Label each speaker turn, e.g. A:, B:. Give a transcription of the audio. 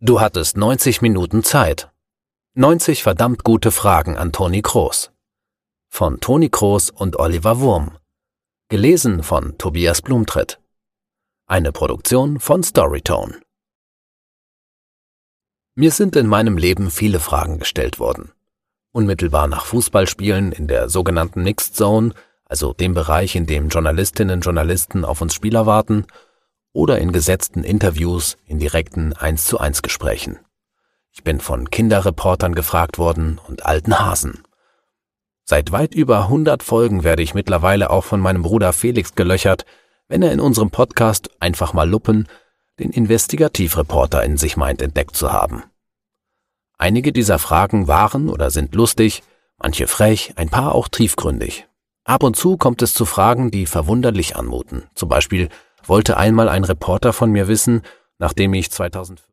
A: Du hattest 90 Minuten Zeit. 90 verdammt gute Fragen an Toni Kroos. Von Toni Kroos und Oliver Wurm. Gelesen von Tobias Blumtritt. Eine Produktion von Storytone. Mir sind in meinem Leben viele Fragen gestellt worden. Unmittelbar nach Fußballspielen in der sogenannten Mixed Zone, also dem Bereich, in dem Journalistinnen und Journalisten auf uns Spieler warten, oder in gesetzten Interviews, in direkten 1:1 Gesprächen. Ich bin von Kinderreportern gefragt worden und alten Hasen. Seit weit über 100 Folgen werde ich mittlerweile auch von meinem Bruder Felix gelöchert, wenn er in unserem Podcast Einfach mal Luppen den Investigativreporter in sich meint, entdeckt zu haben. Einige dieser Fragen waren oder sind lustig, manche frech, ein paar auch tiefgründig. Ab und zu kommt es zu Fragen, die verwunderlich anmuten. Zum Beispiel wollte einmal ein Reporter von mir wissen, nachdem ich 2005